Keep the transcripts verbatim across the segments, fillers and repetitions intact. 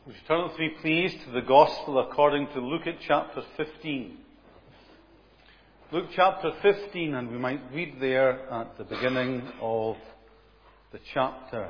Would you turn with me, please, to the Gospel according to Luke at chapter fifteen. Luke chapter fifteen, and we might read there at the beginning of the chapter.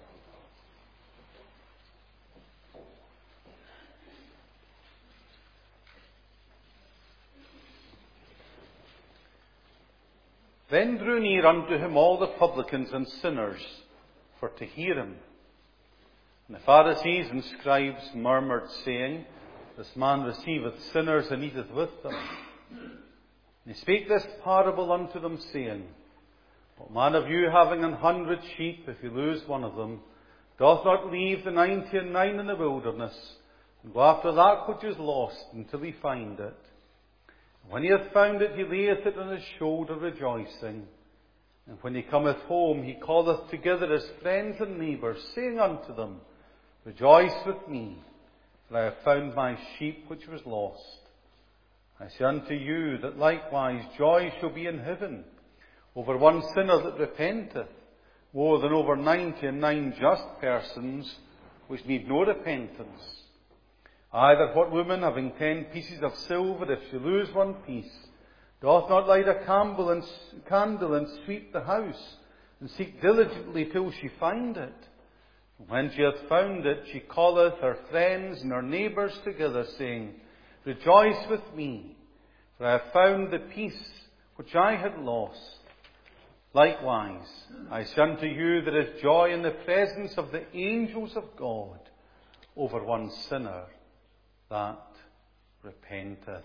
Then drew near unto him all the publicans and sinners for to hear him. And the Pharisees and scribes murmured, saying, This man receiveth sinners and eateth with them. And he spake this parable unto them, saying, What man of you, having an hundred sheep, if he lose one of them, doth not leave the ninety and nine in the wilderness, and go after that which is lost, until he find it? And when he hath found it, he layeth it on his shoulder, rejoicing. And when he cometh home, he calleth together his friends and neighbours, saying unto them, Rejoice with me, for I have found my sheep which was lost. I say unto you that likewise joy shall be in heaven over one sinner that repenteth, more than over ninety and nine just persons which need no repentance. Aye, that what woman, having ten pieces of silver, if she lose one piece, doth not light a candle and, candle and sweep the house, and seek diligently till she find it? When she hath found it, she calleth her friends and her neighbours together, saying, Rejoice with me, for I have found the piece which I had lost. Likewise, I say unto you, there is joy in the presence of the angels of God over one sinner that repenteth.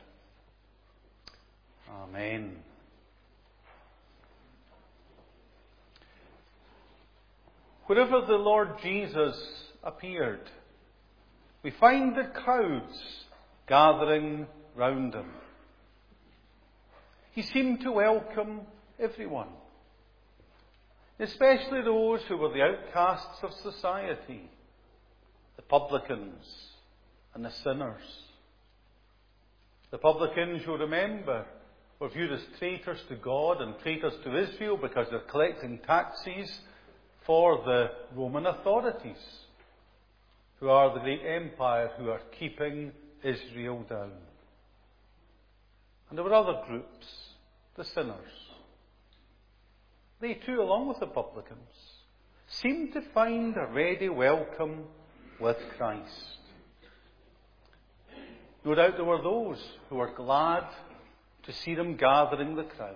Amen. Wherever the Lord Jesus appeared, we find the crowds gathering round him. He seemed to welcome everyone, especially those who were the outcasts of society, the publicans and the sinners. The publicans, you'll remember, were viewed as traitors to God and traitors to Israel because they're collecting taxes for the Roman authorities, who are the great empire who are keeping Israel down. And there were other groups, the sinners. They too, along with the publicans, seemed to find a ready welcome with Christ. No doubt there were those who were glad to see them gathering the crowds.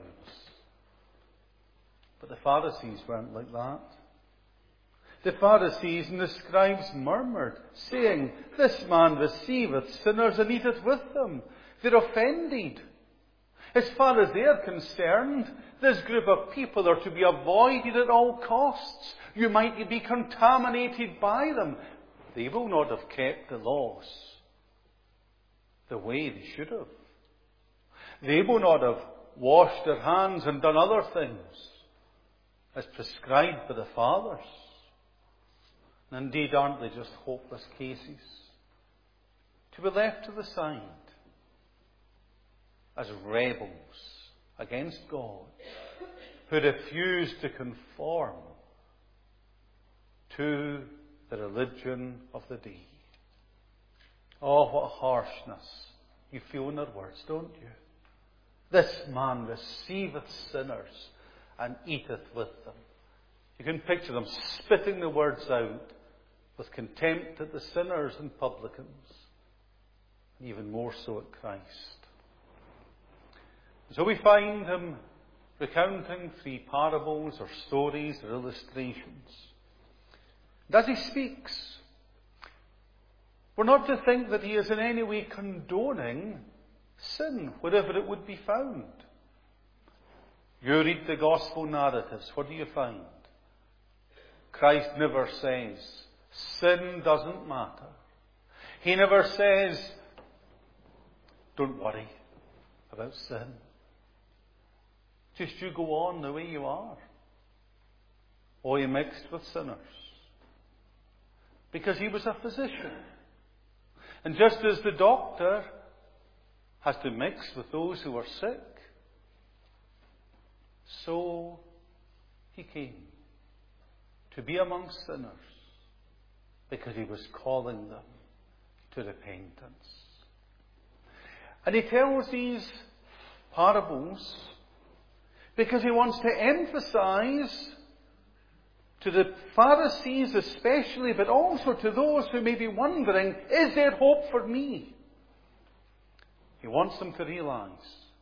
But the Pharisees weren't like that. The Pharisees and the scribes murmured, saying, This man receiveth sinners and eateth with them. They're offended. As far as they're concerned, this group of people are to be avoided at all costs. You might be contaminated by them. They will not have kept the laws the way they should have. They will not have washed their hands and done other things as prescribed by the fathers. And indeed, aren't they just hopeless cases to be left to the side as rebels against God who refuse to conform to the religion of the day? Oh, what harshness you feel in their words, don't you? This man receiveth sinners and eateth with them. You can picture them spitting the words out with contempt at the sinners and publicans, and even more so at Christ. So we find him recounting three parables or stories or illustrations. And as he speaks, we're not to think that he is in any way condoning sin, wherever it would be found. You read the gospel narratives, what do you find? Christ never says, sin doesn't matter. He never says, don't worry about sin. Just you go on the way you are. Or you mixed with sinners. Because he was a physician. And just as the doctor has to mix with those who are sick, so he came to be among sinners because he was calling them to repentance. And he tells these parables because he wants to emphasize to the Pharisees especially, but also to those who may be wondering, is there hope for me? He wants them to realize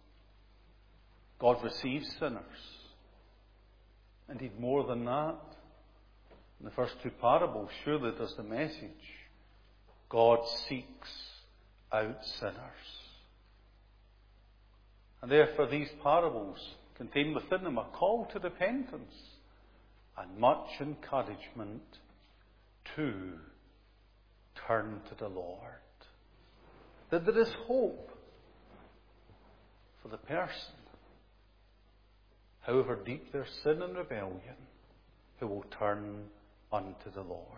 God receives sinners. Indeed, more than that, in the first two parables, surely there's the message. God seeks out sinners. And therefore these parables contain within them a call to repentance and much encouragement to turn to the Lord. That there is hope for the person, however deep their sin and rebellion, who will turn unto the Lord.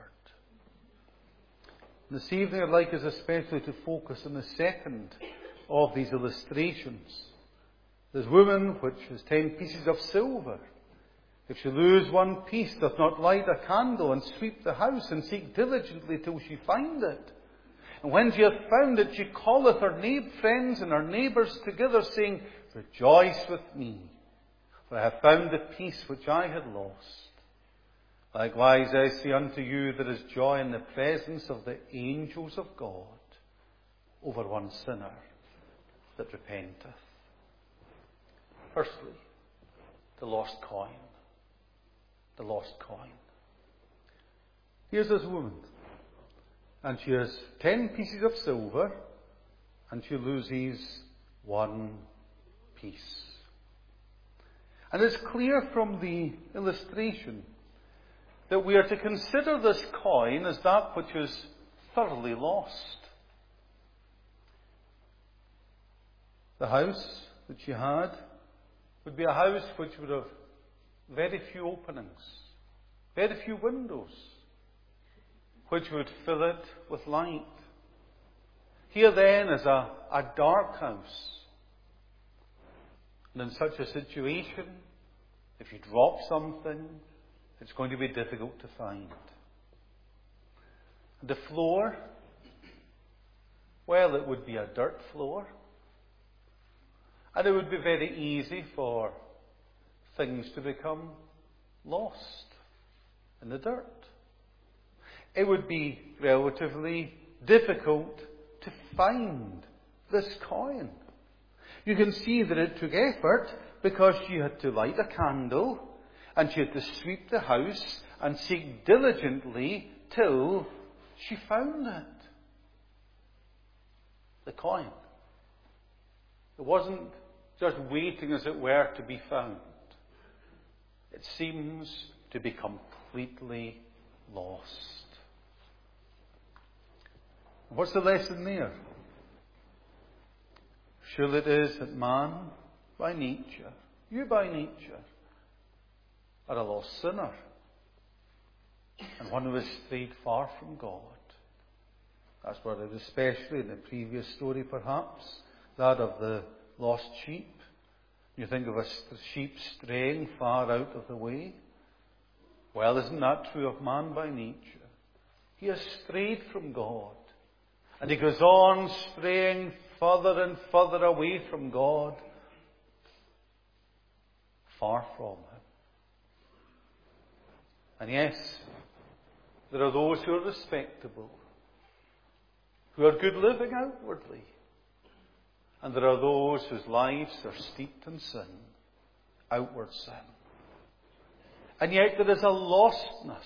This evening I'd like us especially to focus on the second of these illustrations. This woman which has ten pieces of silver, if she lose one piece, doth not light a candle and sweep the house and seek diligently till she find it. And when she hath found it, she calleth her friends and her neighbours together, saying, Rejoice with me, for I have found the piece which I had lost. Likewise I say unto you, there is joy in the presence of the angels of God over one sinner that repenteth. Firstly, the lost coin. The lost coin. Here's this woman, and she has ten pieces of silver, and she loses one piece. And it's clear from the illustration that we are to consider this coin as that which is thoroughly lost. The house that she had would be a house which would have very few openings, very few windows, which would fill it with light. Here then is a, a dark house. And in such a situation, if you drop something, it's going to be difficult to find. The floor, well, it would be a dirt floor. And it would be very easy for things to become lost in the dirt. It would be relatively difficult to find this coin. You can see that it took effort because she had to light a candle and she had to sweep the house and seek diligently till she found it. The coin. It wasn't just waiting, as it were, to be found. It seems to be completely lost. What's the lesson there? Surely it is that man, by nature, you by nature, are a lost sinner, and one who has strayed far from God. That's what it is, especially in the previous story perhaps, that of the lost sheep. You think of a sheep straying far out of the way. Well, isn't that true of man by nature? He has strayed from God. And he goes on straying further and further away from God, far from Him. And yes, there are those who are respectable, who are good living outwardly. And there are those whose lives are steeped in sin, outward sin. And yet there is a lostness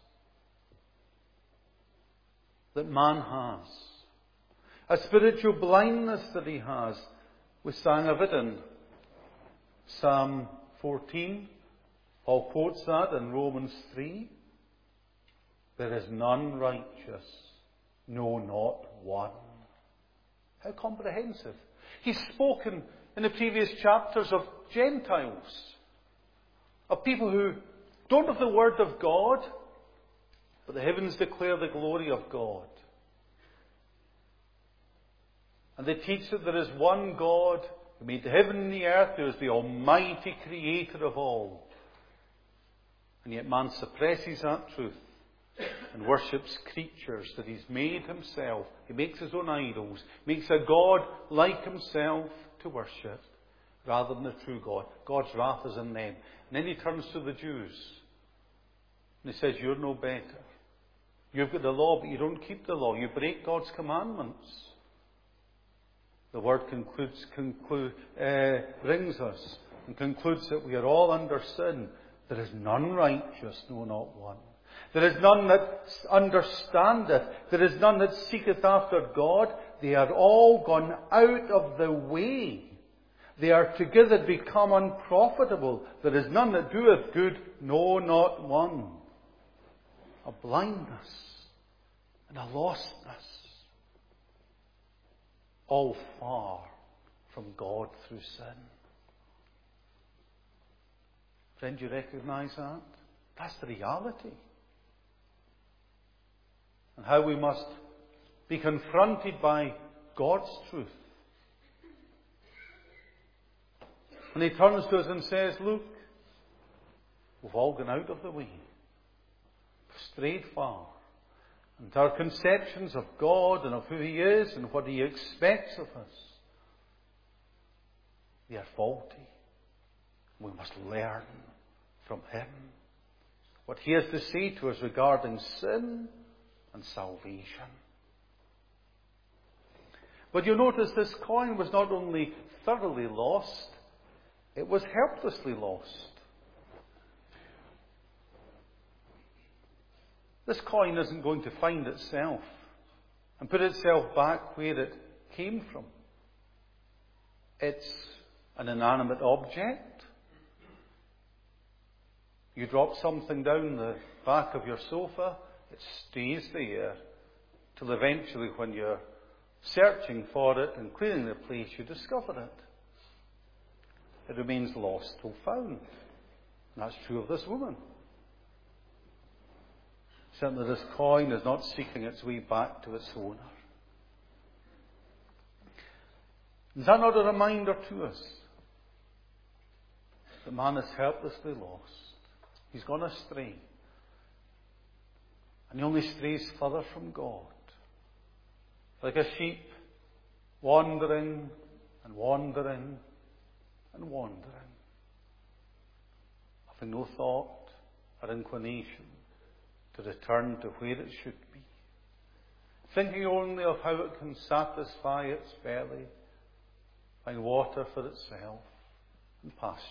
that man has. A spiritual blindness that he has. We sang of it in Psalm fourteen. Paul quotes that in Romans three. There is none righteous, no, not one. How comprehensive. He's spoken in the previous chapters of Gentiles, of people who don't have the Word of God, but the heavens declare the glory of God. And they teach that there is one God who made the heaven and the earth, who is the almighty creator of all. And yet man suppresses that truth and worships creatures that he's made himself. He makes his own idols, makes a God like himself to worship, rather than the true God. God's wrath is in them. And then he turns to the Jews, and he says, you're no better. You've got the law, but you don't keep the law. You break God's commandments. The word concludes, conclude, uh, brings us and concludes that we are all under sin. There is none righteous, no, not one. There is none that understandeth. There is none that seeketh after God. They are all gone out of the way. They are together become unprofitable. There is none that doeth good, no, not one. A blindness and a lostness. All far from God through sin. Friend, you recognize that? That's the reality. And how we must be confronted by God's truth. And he turns to us and says, look, we've all gone out of the way. Strayed far. And our conceptions of God and of who he is and what he expects of us, they are faulty. We must learn from him what he has to say to us regarding sin and salvation. But you notice this coin was not only thoroughly lost, it was helplessly lost. This coin isn't going to find itself and put itself back where it came from. It's an inanimate object. You drop something down the back of your sofa, it stays there till eventually when you're searching for it and clearing the place, you discover it. It remains lost till found. And that's true of this woman. Certainly this coin is not seeking its way back to its owner. Is that not a reminder to us that man is helplessly lost? He's gone astray. And he only strays further from God. Like a sheep wandering and wandering and wandering, having no thought or inclination to return to where it should be, thinking only of how it can satisfy its belly, find water for itself and pasture.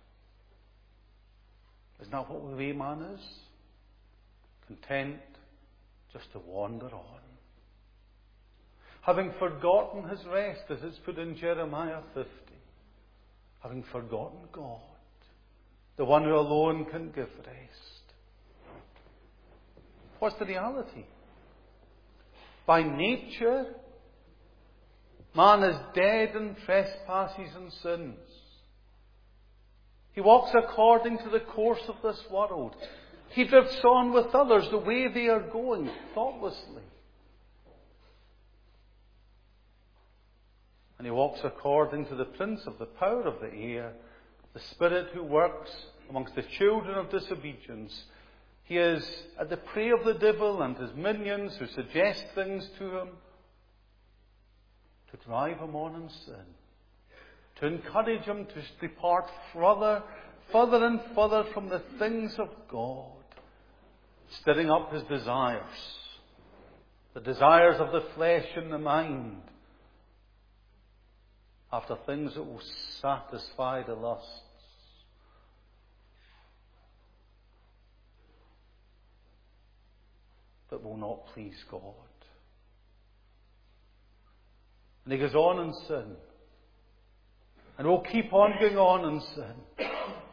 Isn't that what the way man is? Content just to wander on. Having forgotten his rest, as it's put in Jeremiah fifty. Having forgotten God, the one who alone can give rest. What's the reality? By nature, man is dead in trespasses and sins. He walks according to the course of this world. He drifts on with others the way they are going, thoughtlessly. And he walks according to the prince of the power of the air, the spirit who works amongst the children of disobedience. He is at the prey of the devil and his minions who suggest things to him to drive him on in sin, to encourage him to depart further, further and further from the things of God, stirring up his desires, the desires of the flesh and the mind, after things that will satisfy the lusts. That will not please God. And he goes on in sin. And will keep on going on in sin.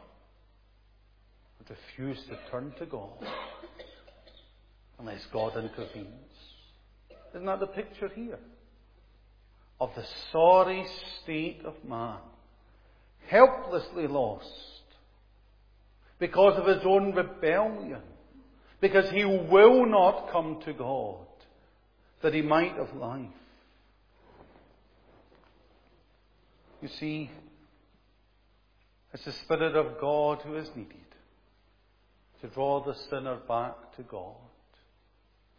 But refuse to turn to God unless God intervenes. Isn't that the picture here? Of the sorry state of man, helplessly lost because of his own rebellion, because he will not come to God that he might have life. You see, it's the Spirit of God who is needed to draw the sinner back to God.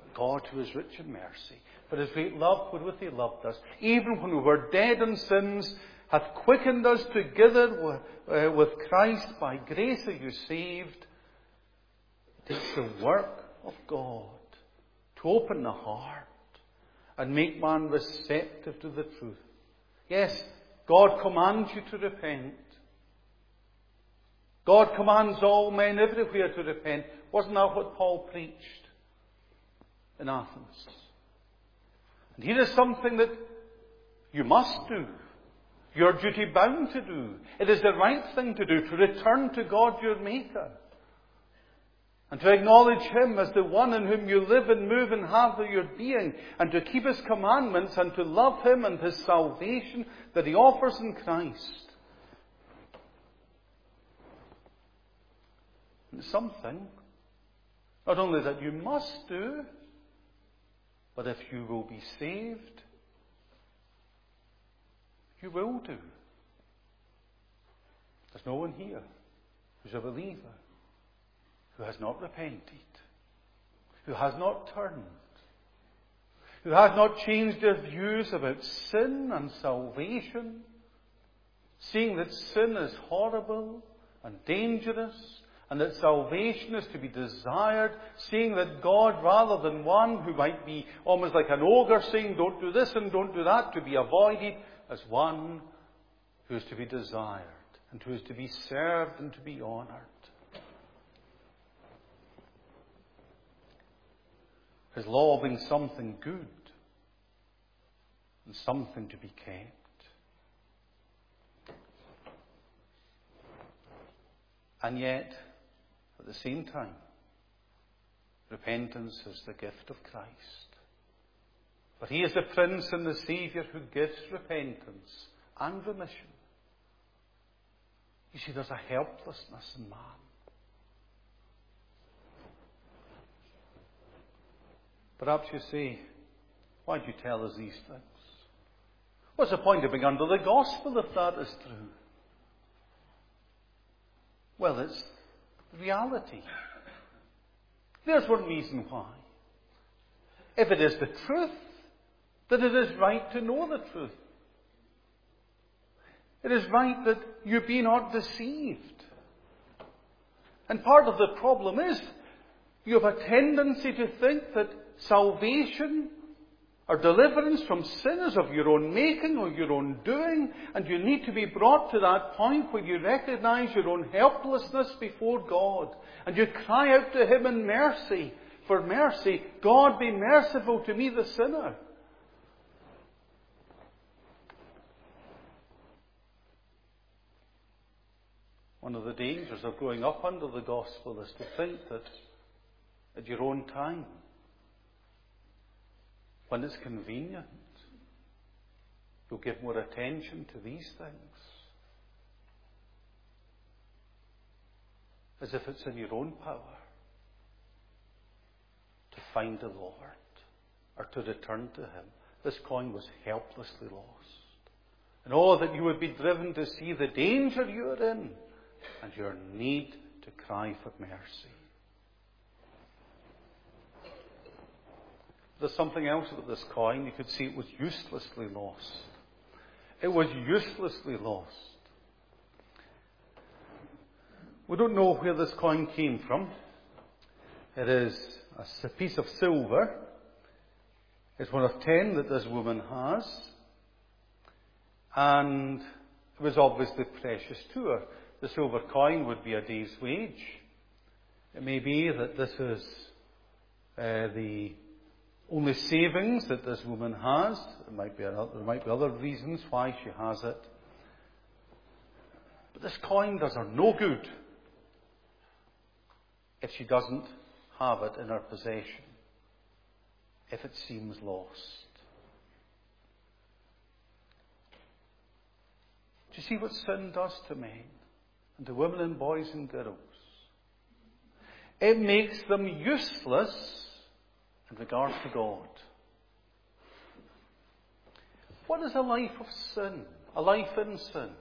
God who is rich in mercy, for his great love wherewith he loved us, even when we were dead in sins, hath quickened us together with, uh, with Christ. By grace are you saved. It is the work of God to open the heart and make man receptive to the truth. Yes, God commands you to repent. God commands all men everywhere to repent. Wasn't that what Paul preached in Athens? And here is something that you must do. You're duty bound to do. It is the right thing to do, to return to God your Maker. And to acknowledge Him as the one in whom you live and move and have your being. And to keep His commandments and to love Him and His salvation that He offers in Christ. And it's something, not only that you must do, but if you will be saved, you will do. There's no one here who's a believer who has not repented, who has not turned, who has not changed their views about sin and salvation, seeing that sin is horrible and dangerous, and that salvation is to be desired, seeing that God, rather than one who might be almost like an ogre saying, don't do this and don't do that, to be avoided, as one who is to be desired, and who is to be served and to be honoured. His law being something good and something to be kept. And yet, at the same time, repentance is the gift of Christ. For He is the Prince and the Saviour who gives repentance and remission. You see, there's a helplessness in man. Perhaps you say, why do you tell us these things? What's the point of being under the gospel if that is true? Well, it's reality. There's one reason why. If it is the truth, then it is right to know the truth. It is right that you be not deceived. And part of the problem is you have a tendency to think that salvation or deliverance from sin is of your own making or your own doing, and you need to be brought to that point where you recognize your own helplessness before God, and you cry out to Him in mercy, for mercy. God, be merciful to me, the sinner. One of the dangers of growing up under the gospel is to think that at your own time, when it's convenient, you'll give more attention to these things. As if it's in your own power to find the Lord or to return to Him. This coin was helplessly lost. And oh, that you would be driven to see the danger you're in and your need to cry for mercy. There's something else about this coin. You could see it was uselessly lost. It was uselessly lost. We don't know where this coin came from. It is a piece of silver. It's one of ten that this woman has. And it was obviously precious to her. The silver coin would be a day's wage. It may be that this is uh, the only savings that this woman has. There might be another, there might be other reasons why she has it. But this coin does her no good if she doesn't have it in her possession, if it seems lost. Do you see what sin does to men and to women and boys and girls? It makes them useless in regard to God. What is a life of sin? A life in sin?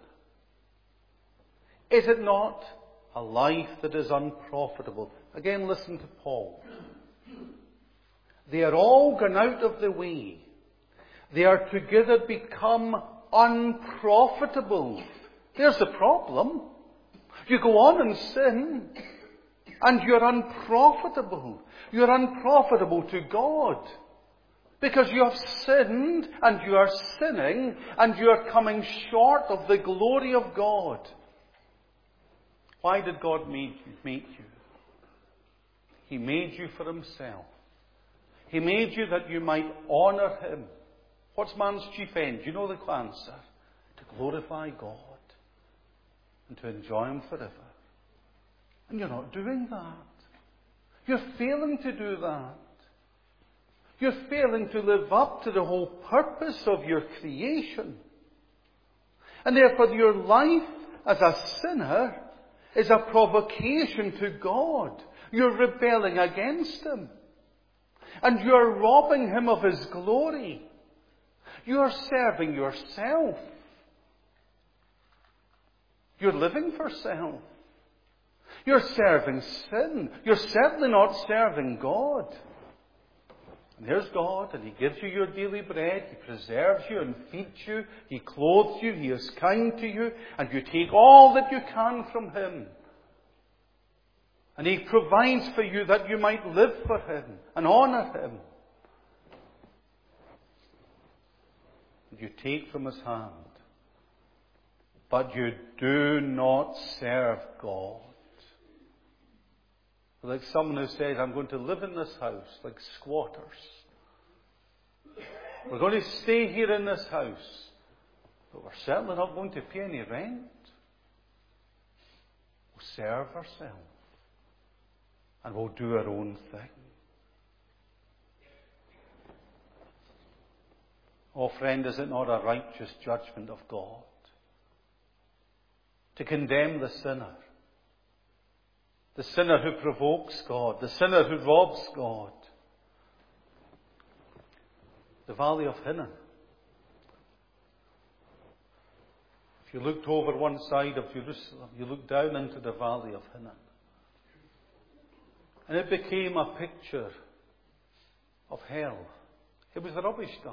Is it not a life that is unprofitable? Again, listen to Paul. They are all gone out of the way. They are together become unprofitable. There's the problem. You go on and sin, and you're unprofitable. You're unprofitable to God. Because you have sinned, and you are sinning, and you are coming short of the glory of God. Why did God make you? He made you for Himself. He made you that you might honour Him. What's man's chief end? You know the answer. To glorify God and to enjoy Him forever. And you're not doing that. You're failing to do that. You're failing to live up to the whole purpose of your creation. And therefore your life as a sinner is a provocation to God. You're rebelling against Him. And you're robbing Him of His glory. You're serving yourself. You're living for self. You're serving sin. You're certainly not serving God. And there's God, and He gives you your daily bread. He preserves you and feeds you. He clothes you. He is kind to you. And you take all that you can from Him. And He provides for you that you might live for Him and honour Him. You take from His hand. But you do not serve God. Like someone who says, I'm going to live in this house like squatters. We're going to stay here in this house. But we're certainly not going to pay any rent. We'll serve ourselves. And we'll do our own thing. Oh friend, is it not a righteous judgment of God to condemn the sinner? The sinner who provokes God. The sinner who robs God. The Valley of Hinnom. If you looked over one side of Jerusalem, you looked down into the Valley of Hinnom. And it became a picture of hell. It was a rubbish dump.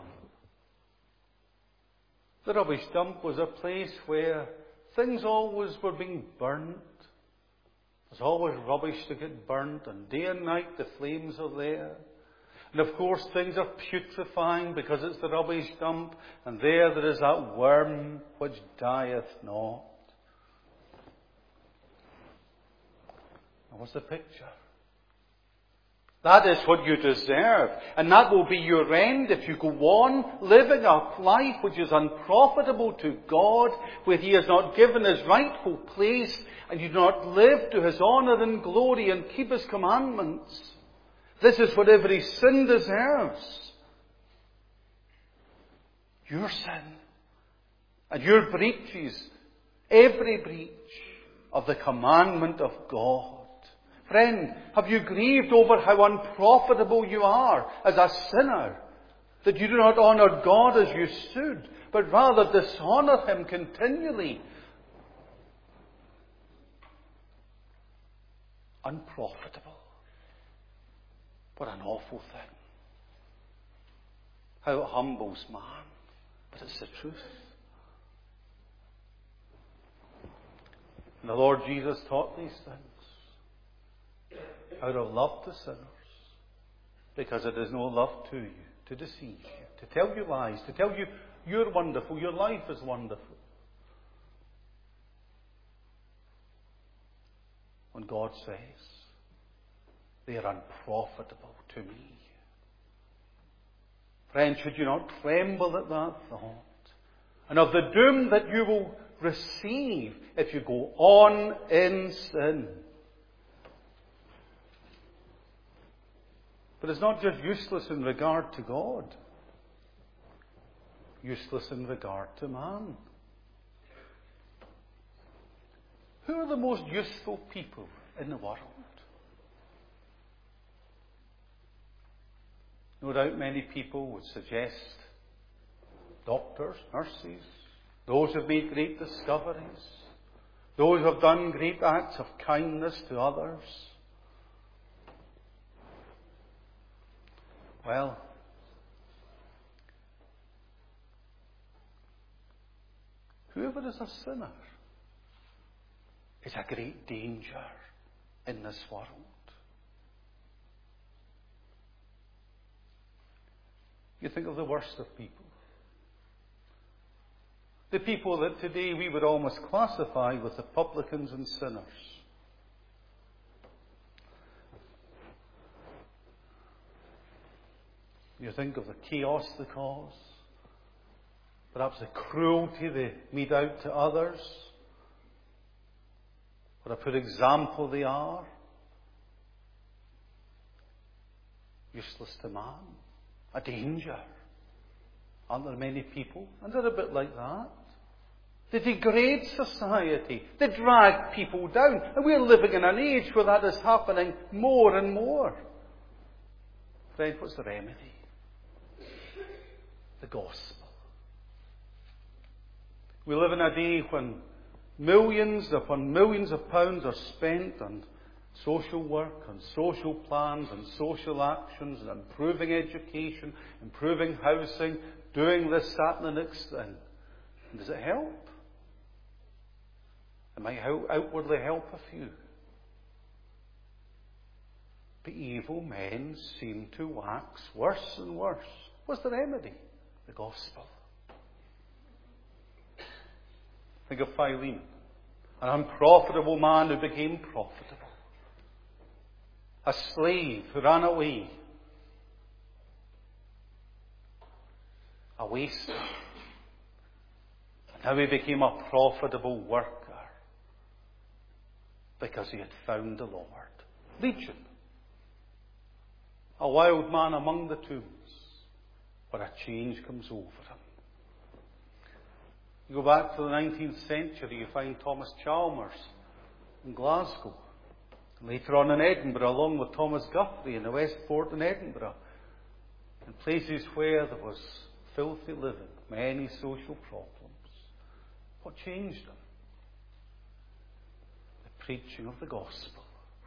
The rubbish dump was a place where things always were being burnt. There's always rubbish to get burnt, and day and night the flames are there. And of course things are putrefying because it's the rubbish dump, and there there is that worm which dieth not. Now what's the picture? That is what you deserve. And that will be your end if you go on living a life which is unprofitable to God, where He has not given His rightful place, and you do not live to His honour and glory and keep His commandments. This is what every sin deserves. Your sin and your breaches, every breach of the commandment of God. Friend, have you grieved over how unprofitable you are as a sinner? That you do not honour God as you should, but rather dishonour Him continually. Unprofitable. What an awful thing. How it humbles man. But it's the truth. And the Lord Jesus taught these things out of love to sinners, because it is no love to you to deceive you, to tell you lies, to tell you you're wonderful, your life is wonderful, when God says they are unprofitable to me. Friend, should you not tremble at that thought, and of the doom that you will receive if you go on in sin? But it's not just useless in regard to God. Useless in regard to man. Who are the most useful people in the world? No doubt many people would suggest doctors, nurses, those who have made great discoveries, those who have done great acts of kindness to others. Well, whoever is a sinner is a great danger in this world. You think of the worst of people. The people that today we would almost classify with the publicans and sinners. You think of the chaos they cause, perhaps the cruelty they mete out to others, what a poor example they are. Useless to man, a danger. Aren't there many people? And they're a bit like that. They degrade society. They drag people down. And we're living in an age where that is happening more and more. Friend, what's the remedy? The gospel. We live in a day when millions upon millions of pounds are spent on social work, on social plans, on social actions, on improving education, improving housing, doing this, that, and the next thing. And does it help? It might outwardly help a few. But evil men seem to wax worse and worse. What's the remedy? The gospel. Think of Philemon, an unprofitable man who became profitable. A slave who ran away. A waster. And now he became a profitable worker because he had found the Lord. Legion. A wild man among the tombs. But a change comes over him. You go back to the nineteenth century, you find Thomas Chalmers in Glasgow. Later on in Edinburgh, along with Thomas Guthrie in the Westport in Edinburgh. In places where there was filthy living, many social problems. What changed them? The preaching of the gospel.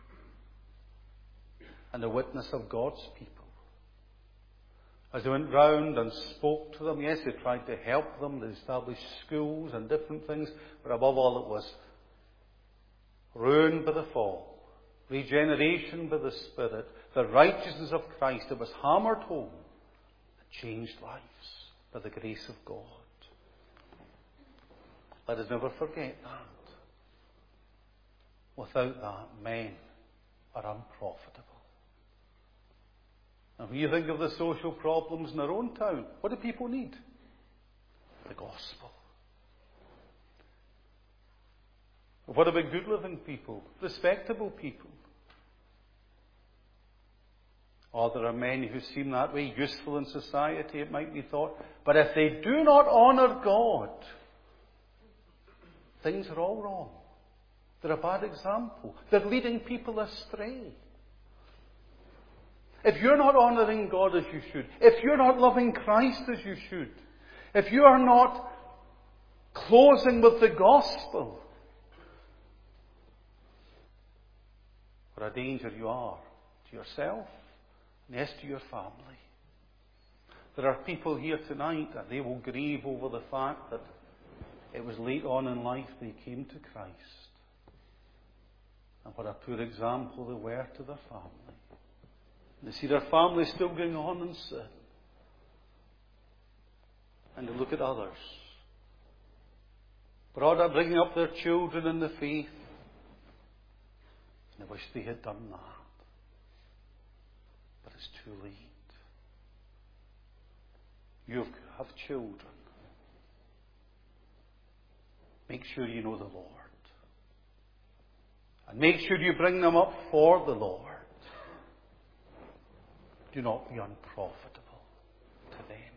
And the witness of God's people. As they went round and spoke to them, yes, they tried to help them, they established schools and different things, but above all it was ruined by the fall, regeneration by the Spirit, the righteousness of Christ that was hammered home, that changed lives by the grace of God. Let us never forget that. Without that, men are unprofitable. And when you think of the social problems in our own town, what do people need? The gospel. What about good living people? Respectable people? Oh, there are many who seem that way, useful in society, it might be thought. But if they do not honour God, things are all wrong. They're a bad example. They're leading people astray. If you're not honouring God as you should, if you're not loving Christ as you should, if you are not closing with the gospel, what a danger you are to yourself and yes, to your family. There are people here tonight and they will grieve over the fact that it was late on in life they came to Christ. And what a poor example they were to their family. They see their family still going on in sin. And they look at others. Brought up, bringing up their children in the faith. And they wish they had done that. But it's too late. You have children. Make sure you know the Lord. And make sure you bring them up for the Lord. Do not be unprofitable to them.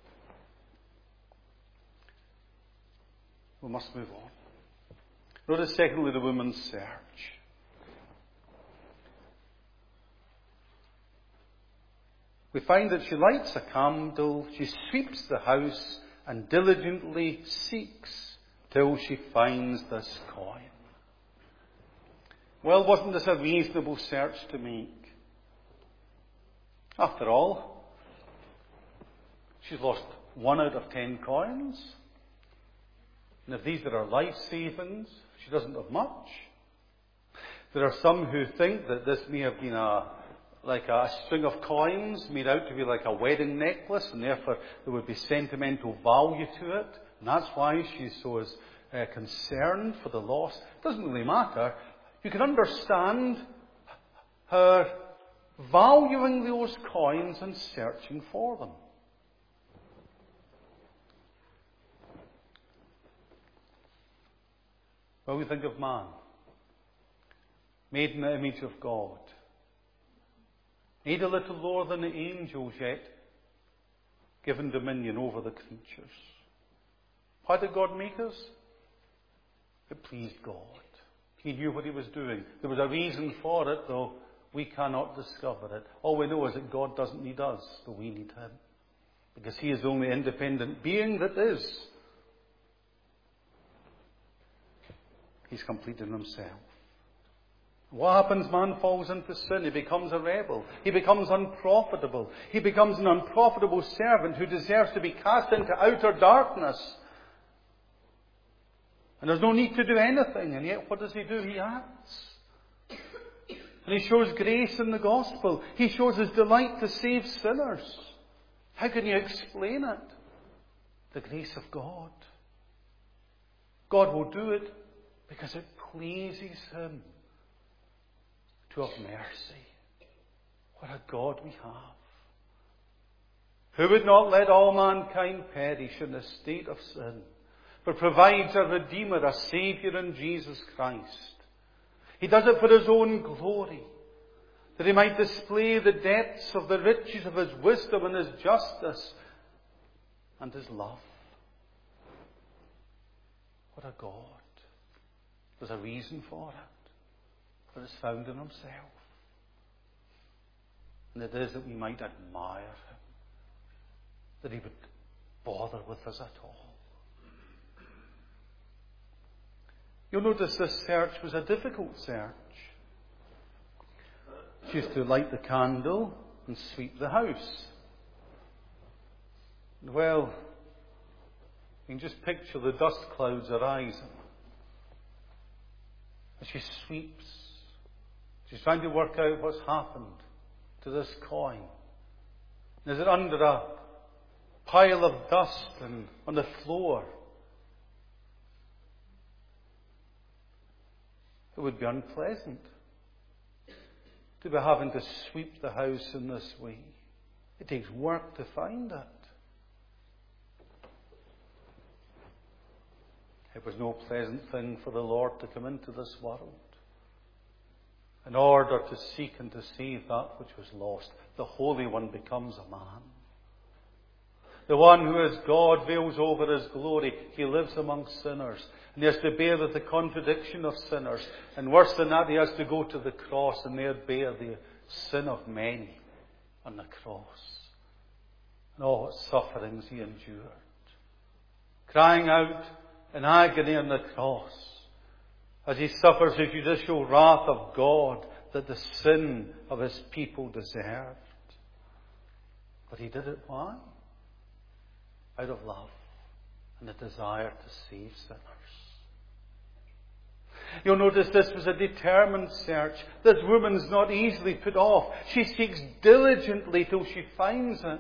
We must move on. Notice secondly the woman's search. We find that she lights a candle, she sweeps the house and diligently seeks till she finds this coin. Well, wasn't this a reasonable search to make? After all, She's lost one out of ten coins. And if these are her life savings, she doesn't have much. There are some who think that this may have been a like a string of coins made out to be like a wedding necklace, and therefore there would be sentimental value to it. And that's why she's so uh, concerned for the loss. It doesn't really matter. You can understand her valuing those coins and searching for them. Well, we think of man, made in the image of God, made a little lower than the angels, yet given dominion over the creatures. Why did God make us? It pleased God. He knew what He was doing. There was a reason for it, though we cannot discover it. All we know is that God doesn't need us, though we need Him. Because He is the only independent being that is. He's complete in Himself. What happens? Man falls into sin. He becomes a rebel. He becomes unprofitable. He becomes an unprofitable servant who deserves to be cast into outer darkness. And there's no need to do anything. And yet what does he do? He acts. And he shows grace in the gospel. He shows his delight to save sinners. How can you explain it? The grace of God. God will do it because it pleases Him to have mercy. What a God we have. Who would not let all mankind perish in a state of sin, but provides a Redeemer, a Saviour in Jesus Christ. He does it for His own glory, that He might display the depths of the riches of His wisdom and His justice and His love. What a God. There's a reason for it, for it's found in Himself. And it is that we might admire Him, that He would bother with us at all. You'll notice this search was a difficult search. She used to light the candle and sweep the house. Well, you can just picture the dust clouds arising. As she sweeps, she's trying to work out what's happened to this coin. Is it under a pile of dust and on the floor? It would be unpleasant to be having to sweep the house in this way. It takes work to find it. It was no pleasant thing for the Lord to come into this world in order to seek and to save that which was lost. The Holy One becomes a man. The one who is God veils over His glory. He lives among sinners. And He has to bear with the contradiction of sinners. And worse than that, He has to go to the cross and there bear the sin of many on the cross. And all what sufferings He endured. Crying out in agony on the cross as He suffers the judicial wrath of God that the sin of His people deserved. But He did it why? Out of love and a desire to save sinners. You'll notice this was a determined search. This woman's not easily put off. She seeks diligently till she finds it.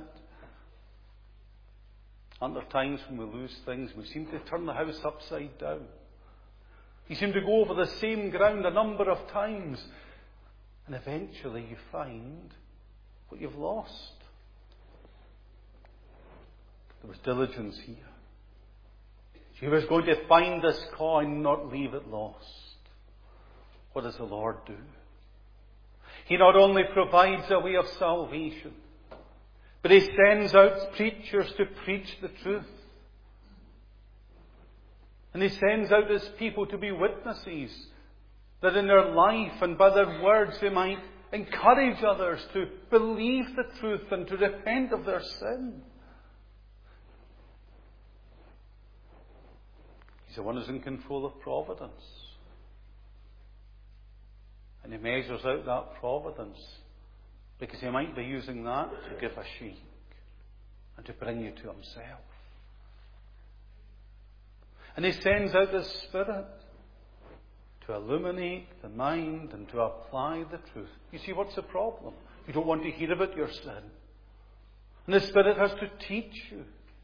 Aren't there times when we lose things, we seem to turn the house upside down? You seem to go over the same ground a number of times, and eventually you find what you've lost. There was diligence here. She was going to find this coin, not leave it lost. What does the Lord do? He not only provides a way of salvation, but He sends out preachers to preach the truth. And He sends out His people to be witnesses, that in their life and by their words they might encourage others to believe the truth and to repent of their sin. He's the one who's in control of providence. And He measures out that providence because He might be using that to give a shake and to bring you to himself. And he sends out the Spirit to illuminate the mind and to apply the truth. You see, what's the problem? You don't want to hear about your sin. And the Spirit has to teach you.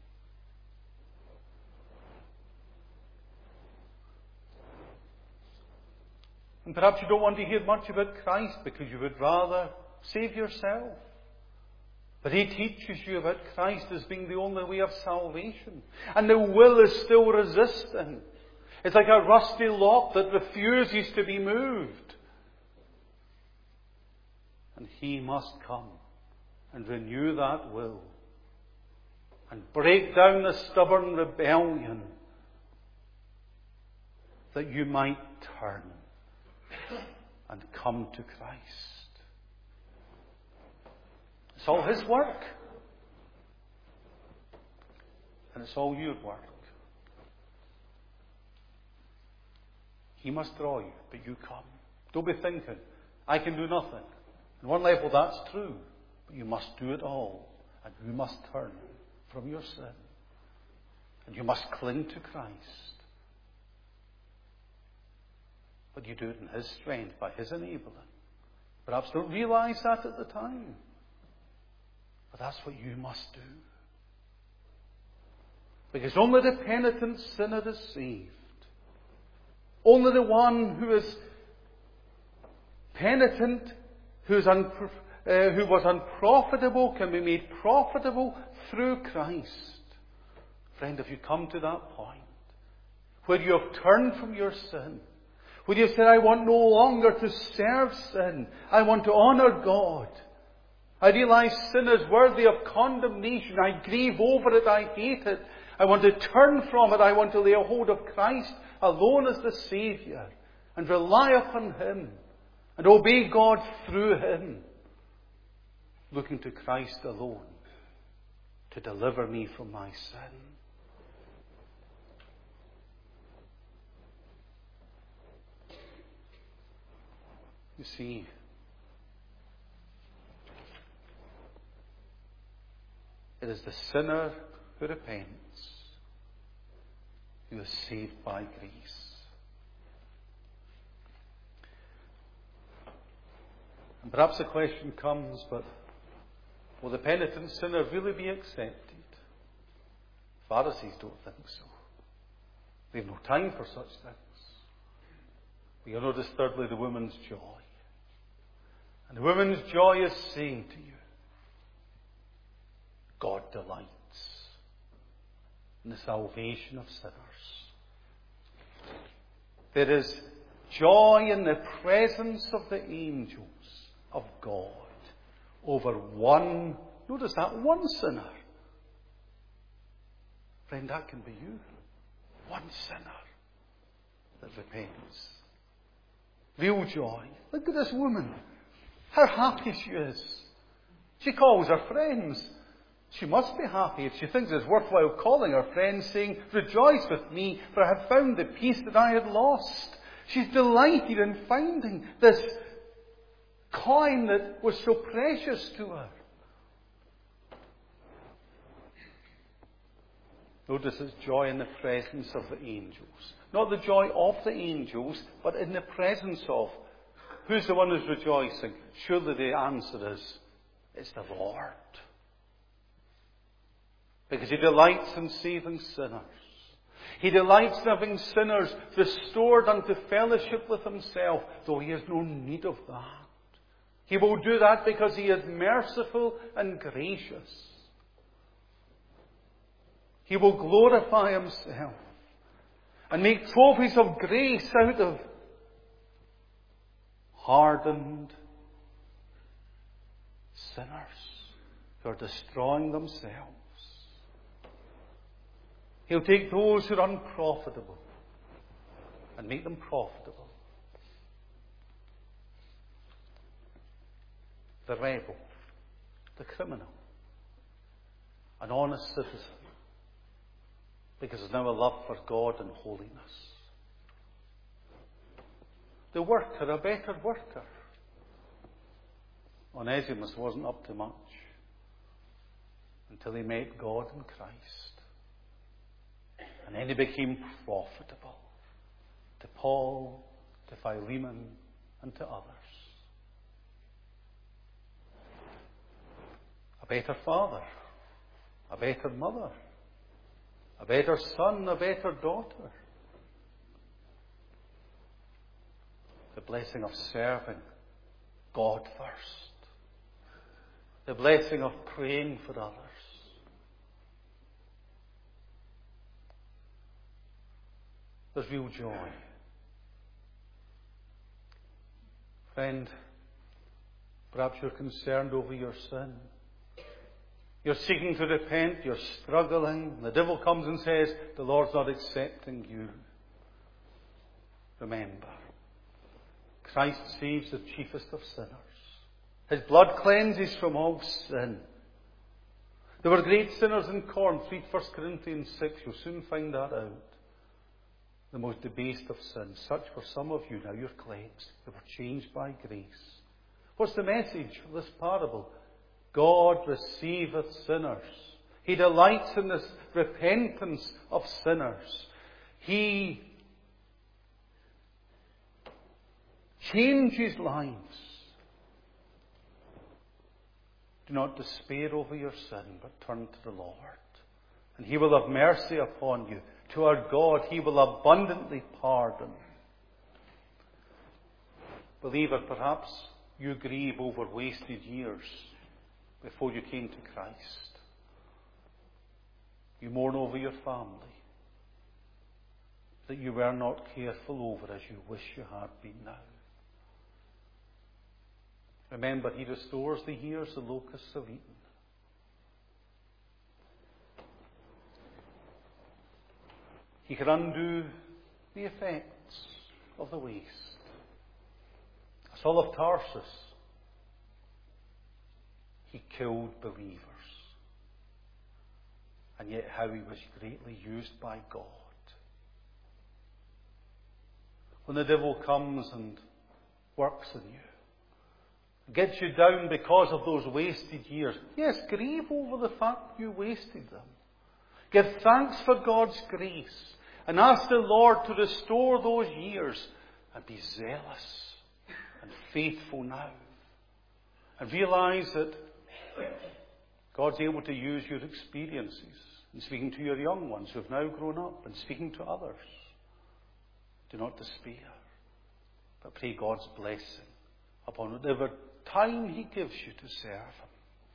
And perhaps you don't want to hear much about Christ because you would rather save yourself. But he teaches you about Christ as being the only way of salvation. And the will is still resisting. It's like a rusty lock that refuses to be moved. And he must come and renew that will and break down the stubborn rebellion that you might turn and come to Christ. It's all his work. And it's all your work. He must draw you, but you come. Don't be thinking, I can do nothing. On one level that's true, but you must do it all. And you must turn from your sin. And you must cling to Christ. But you do it in his strength, by his enabling. Perhaps don't realize that at the time. But that's what you must do. Because only the penitent sinner is saved. Only the one who is penitent, who, is un, uh, who was unprofitable, can be made profitable through Christ. Friend, if you come to that point, where you have turned from your sin, where you have said, I want no longer to serve sin, I want to honour God. I realise sin is worthy of condemnation. I grieve over it. I hate it. I want to turn from it. I want to lay a hold of Christ alone as the Saviour and rely upon him and obey God through him, looking to Christ alone to deliver me from my sin. You see, it is the sinner who repents who is saved by grace. And perhaps the question comes, but will the penitent sinner really be accepted? Pharisees don't think so. They have no time for such things. We notice thirdly the woman's joy. And the woman's joy is saying to you, God delights in the salvation of sinners. There is joy in the presence of the angels of God over one, notice that, one sinner. Friend, that can be you. One sinner that repents. Real joy. Look at this woman. How happy she is. She calls her friends. She must be happy if she thinks it's worthwhile calling her friends, saying, rejoice with me, for I have found the peace that I had lost. She's delighted in finding this coin that was so precious to her. Notice it's joy in the presence of the angels. Not the joy of the angels, but in the presence of. Who's the one who's rejoicing? Surely the answer is, it's the Lord. Because he delights in saving sinners. He delights in having sinners restored unto fellowship with himself, though he has no need of that. He will do that because he is merciful and gracious. He will glorify himself and make trophies of grace out of hardened sinners who are destroying themselves. He'll take those who are unprofitable and make them profitable. The rebel, the criminal, an honest citizen, because there's now a love for God and holiness. The worker, a better worker. Onesimus wasn't up to much. until he met God in Christ. And then he became profitable to Paul, to Philemon, and to others. A better father, a better mother, a better son, a better daughter. The blessing of serving God first. The blessing of praying for others. There's real joy. Friend, perhaps you're concerned over your sin. You're seeking to repent, you're struggling. The devil comes and says, the Lord's not accepting you. Remember, Christ saves the chiefest of sinners. His blood cleanses from all sin. There were great sinners in Corinth. Read First Corinthians six. You'll soon find that out. The most debased of sins. Such were some of you. Now you're cleansed. They were changed by grace. What's the message of this parable? God receiveth sinners. He delights in this repentance of sinners. He changes lives. Do not despair over your sin, but turn to the Lord. And He will have mercy upon you. To our God, He will abundantly pardon. Believer, perhaps you grieve over wasted years before you came to Christ. You mourn over your family that you were not careful over as you wish you had been now. Remember, He restores the years the locusts have eaten. He can undo the effects of the waste. Saul of Tarsus, he killed believers. And yet how he was greatly used by God. When the devil comes and works in you, gets you down because of those wasted years, yes, grieve over the fact you wasted them. Give thanks for God's grace and ask the Lord to restore those years and be zealous and faithful now. And realize that God's able to use your experiences in speaking to your young ones who have now grown up and speaking to others. Do not despair, but pray God's blessing upon whatever time He gives you to serve Him.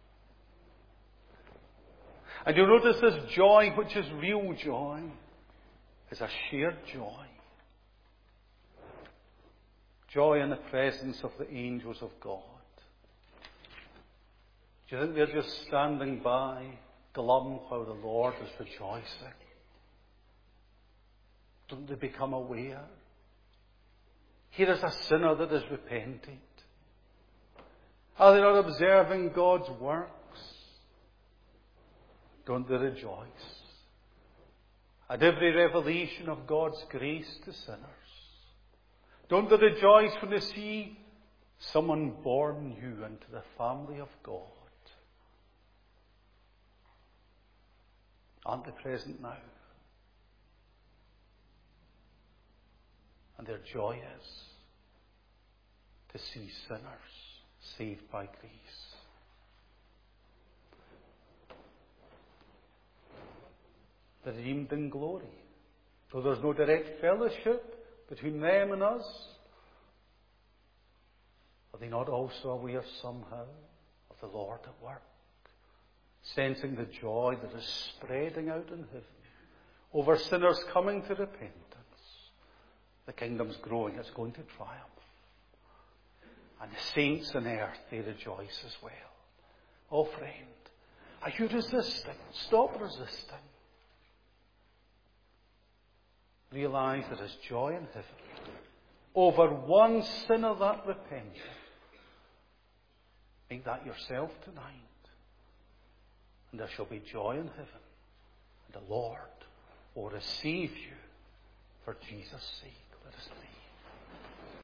And you'll notice this joy, which is real joy, is a shared joy. Joy in the presence of the angels of God. Do you think they're just standing by, glum while the Lord is rejoicing? Don't they become aware? Here is a sinner that is repented. Are they not observing God's works? Don't they rejoice at every revelation of God's grace to sinners? Don't they rejoice when they see someone born new into the family of God? Aren't they present now? And their joy is to see sinners saved by grace. The redeemed in glory. Though there's no direct fellowship between them and us, are they not also aware somehow of the Lord at work? Sensing the joy that is spreading out in heaven over sinners coming to repentance. The kingdom's growing, it's going to triumph. And the saints on earth, they rejoice as well. Oh friend, are you resisting? Stop resisting. Realize there is joy in heaven over one sinner that repents. Make that yourself tonight. And there shall be joy in heaven. And the Lord will receive you for Jesus' sake. Let us pray.